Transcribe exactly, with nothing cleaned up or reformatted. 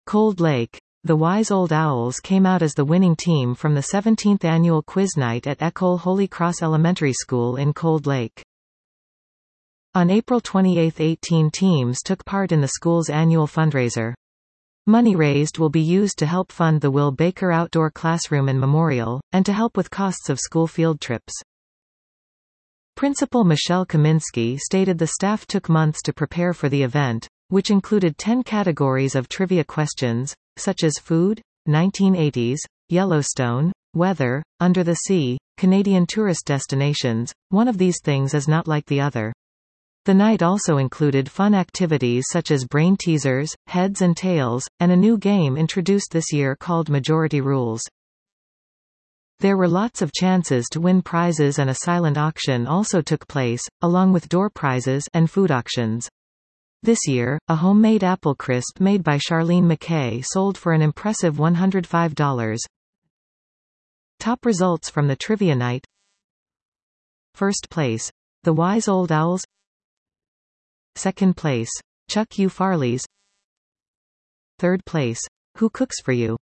Cold Lake. The Wise Old Owls came out as the winning team from the seventeenth annual quiz night at Ecole Holy Cross Elementary School in Cold Lake. On April twenty-eighth, eighteen teams took part in the school's annual fundraiser. Money raised will be used to help fund the Will Baker Outdoor Classroom and Memorial, and to help with costs of school field trips. Principal Michelle Kaminsky stated the staff took months to prepare for the event, which included ten categories of trivia questions, such as food, nineteen eighties, Yellowstone, weather, under the sea, Canadian tourist destinations. One of these things is not like the other. The night also included fun activities such as brain teasers, heads and tails, and a new game introduced this year called Majority Rules. There were lots of chances to win prizes, and a silent auction also took place, along with door prizes and food auctions. This year, a homemade apple crisp made by Charlene McKay sold for an impressive one hundred five dollars. Top results from the trivia night. First place, The Wise Old Owls. Second place, Chuck U. Farley's. Third place, Who Cooks for You?